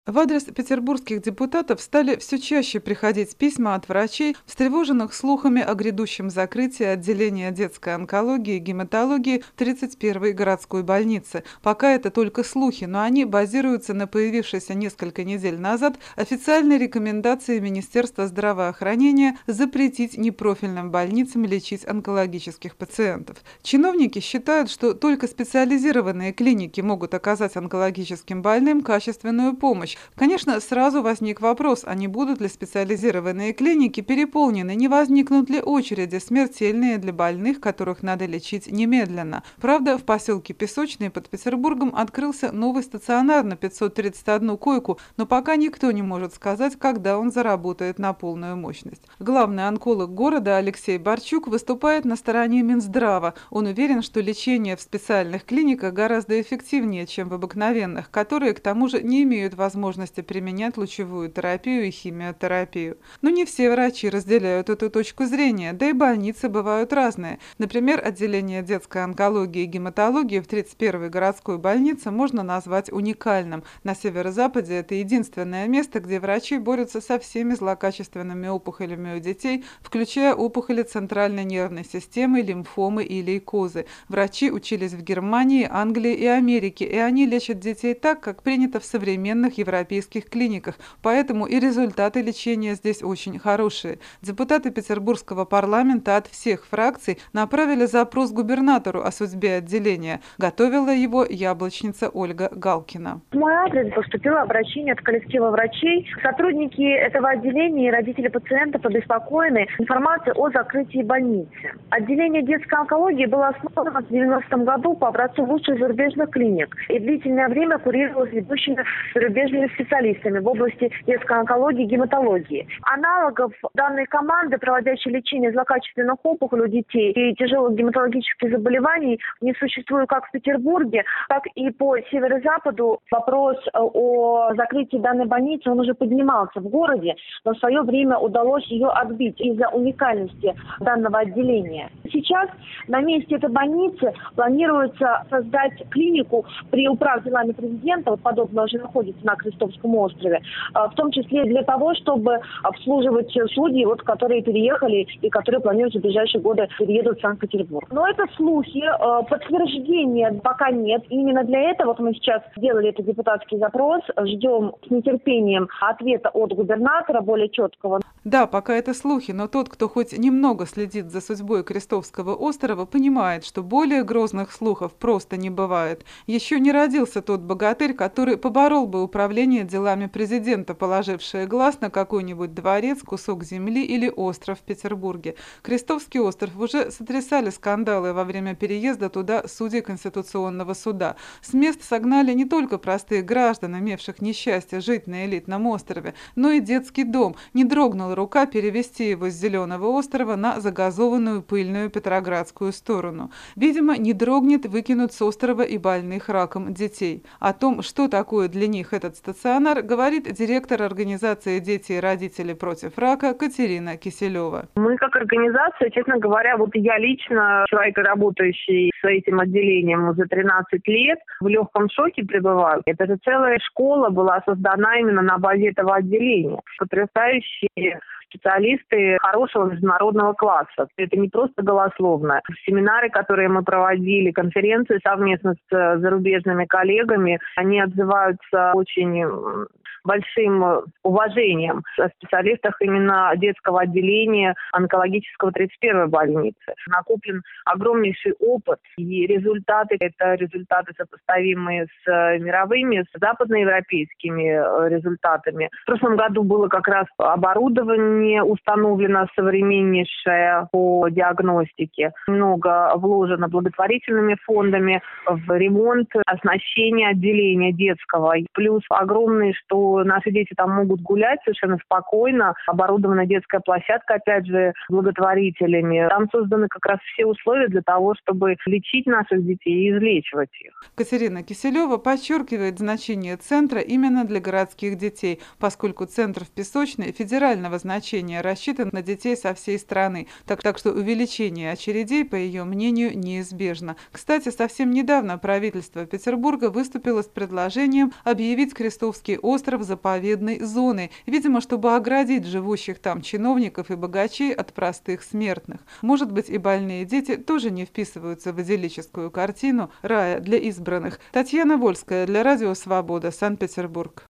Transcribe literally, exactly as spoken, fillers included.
В адрес петербургских депутатов стали все чаще приходить письма от врачей, встревоженных слухами о грядущем закрытии отделения детской онкологии и гематологии в тридцать первой городской больнице. Пока это только слухи, но они базируются на появившейся несколько недель назад официальной рекомендации Министерства здравоохранения запретить непрофильным больницам лечить онкологических пациентов. Чиновники считают, что только специализированные клиники могут оказать онкологическим больным качественную помощь. Конечно, сразу возник вопрос, а не будут ли специализированные клиники переполнены, не возникнут ли очереди смертельные для больных, которых надо лечить немедленно. Правда, в поселке Песочный под Петербургом открылся новый стационар на пятьсот тридцать одну койку, но пока никто не может сказать, когда он заработает на полную мощность. Главный онколог города Алексей Барчук выступает на стороне Минздрава. Он уверен, что лечение в специальных клиниках гораздо эффективнее, чем в обыкновенных, которые, к тому же, не имеют возможности возможности применять лучевую терапию и химиотерапию. Но не все врачи разделяют эту точку зрения, да и больницы бывают разные. Например, отделение детской онкологии и гематологии в тридцать первой городской больнице можно назвать уникальным. На северо-западе это единственное место, где врачи борются со всеми злокачественными опухолями у детей, включая опухоли центральной нервной системы, лимфомы и лейкозы. Врачи учились в Германии, Англии и Америке, и они лечат детей так, как принято в современных европейских клиниках, поэтому и результаты лечения здесь очень хорошие. Депутаты Петербургского парламента от всех фракций направили запрос губернатору о судьбе отделения. Готовила его яблочница Ольга Галкина. В мой адрес поступило обращение от коллектива врачей. Сотрудники этого отделения и родители пациентов обеспокоены информацией о закрытии больницы. Отделение детской онкологии было основано в девяностом году по образцу лучших зарубежных клиник и длительное время курировалось ведущими зарубежными специалистами в области детской онкологии и гематологии. Аналогов данной команды, проводящей лечение злокачественных опухолей у детей и тяжелых гематологических заболеваний, не существует как в Петербурге, так и по северо-западу. Вопрос о закрытии данной больницы, он уже поднимался в городе, но в свое время удалось ее отбить из-за уникальности данного отделения. Сейчас на месте этой больницы планируется создать клинику при управе делами президента, вот подобное уже находится на Крестовском острове, в том числе для того, чтобы обслуживать судей, вот, которые переехали и которые планируют в ближайшие годы переедут в Санкт-Петербург. Но это слухи, подтверждения пока нет. Именно для этого вот мы сейчас сделали этот депутатский запрос, ждем с нетерпением ответа от губернатора более четкого. Да, пока это слухи, но тот, кто хоть немного следит за судьбой Крестовского острова, понимает, что более грозных слухов просто не бывает. Еще не родился тот богатырь, который поборол бы управление делами президента, положившее глаз на какой-нибудь дворец, кусок земли или остров в Петербурге. Крестовский остров уже сотрясали скандалы во время переезда туда судей Конституционного суда. С мест согнали не только простых граждан, имевших несчастье жить на элитном острове, но и детский дом. Не дрогнула рука перевести его с Зеленого острова на загазованную пыльную Петроградскую сторону. Видимо, не дрогнет выкинуть с острова и больных раком детей. О том, что такое для них этот стационар, говорит директор организации «Дети и родители против рака» Катерина Киселева. Мы как организация, честно говоря, вот я лично, человек, работающий с этим отделением уже тринадцать лет, в легком шоке пребываю. Это же целая школа была создана именно на базе этого отделения. Потрясающие специалисты хорошего международного класса. Это не просто голословно. Семинары, которые мы проводили, конференции совместно с зарубежными коллегами, они отзываются очень большим уважением о специалистах именно детского отделения онкологического тридцать первой больницы. Накоплен огромнейший опыт, и результаты, это результаты, сопоставимые с мировыми, с западноевропейскими результатами. В прошлом году было как раз оборудование установлено современнейшее по диагностике. Много вложено благотворительными фондами в ремонт, оснащение отделения детского. Плюс огромный, что наши дети там могут гулять совершенно спокойно. Оборудована детская площадка, опять же, благотворителями. Там созданы как раз все условия для того, чтобы лечить наших детей и излечивать их. Катерина Киселева подчеркивает значение центра именно для городских детей, поскольку центр в Песочной федерального значения рассчитан на детей со всей страны. Так, так что увеличение очередей, по ее мнению, неизбежно. Кстати, совсем недавно правительство Петербурга выступило с предложением объявить Крестовский остров метров заповедной зоны, видимо, чтобы оградить живущих там чиновников и богачей от простых смертных. Может быть, и больные дети тоже не вписываются в идиллическую картину рая для избранных. Татьяна Вольская для Радио Свобода, Санкт-Петербург.